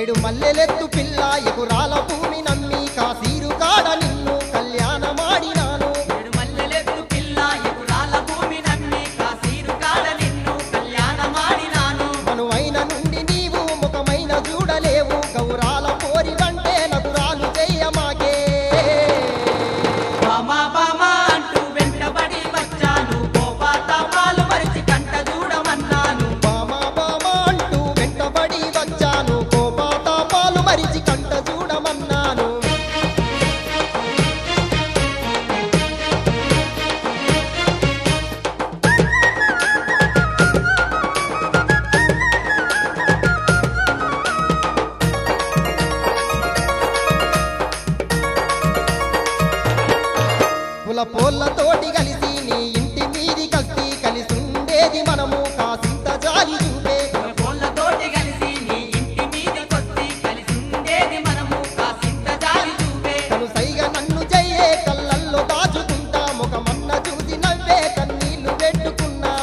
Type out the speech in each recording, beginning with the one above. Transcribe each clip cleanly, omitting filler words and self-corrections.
ఏడు మల్లెలెత్తు పిల్ల ఎగురాల భూమి నమ్మి కాశీరు కాడ నిన్ను కళ్యాణమాడినాను ఏడు మల్లెలెత్తు పిల్ల ఎగురాల భూమి నమ్మి కాశీరు కాడ నిన్ను కళ్యాణమాడినాను మనువైన నుండి నీవు ముఖమైన చూడలేవు గౌరాల పోరి వంటే నగురాలు చెయ్యమాగే బామా బామా అంటూ వెంటబడి వచ్చాను కోపాతాపాలు మరిచి కంట చూడమన్నాను బామా బామా అంటూ వెంటబడి వచ్చాను కోపాతాపాలు మరిచి కంట చూడమన్నాను పోళ్ళతోటి కలిసి నీ ఇంటి మీది కస్తి కలిసి ఉండేది మనము కాసింత జాలి చూపే కోళ్ళతోటి కలిసి నీ ఇంటి మీది కొద్ది కలిసి ఉండేది మనము కాసింత జాలి చూపే తను సైగా నన్ను చెయ్యే కళ్ళల్లో దాచుకుంటా ముఖమన్న చూసి నవ్వే కన్నీళ్లు పెట్టుకున్నా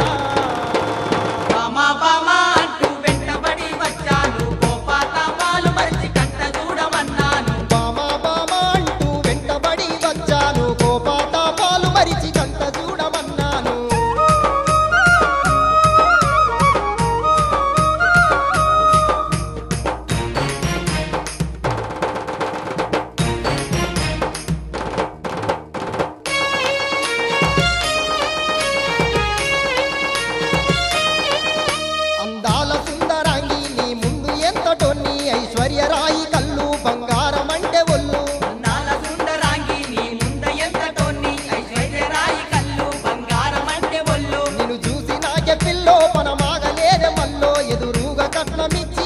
బామా బామా అంటూ వెంటబడి వచ్చాను కోపాతాపాలు మరిచి కంట చూడమన్నాను బామా బామా అంటూ వెంటబడి వచ్చాను కోపాతాపాలు మరిచి కంట చూడమన్నాను అందాల సుందరాంగి నీ ముందు ఎంతటోన్ని ఐశ్వర్యరాయి కళ్ళు బంగారం అంటే ఒళ్ళు అందాల సుందరాంగి నీ ముంద ఎంతటోన్ని ఐశ్వర్యరాయి కళ్ళు బంగారం అంటే ఒళ్ళు నిన్ను చూసి నాకే పిల్లో పనమాగలేదే మల్లో ఎదురుగా కట్నమిచ్చి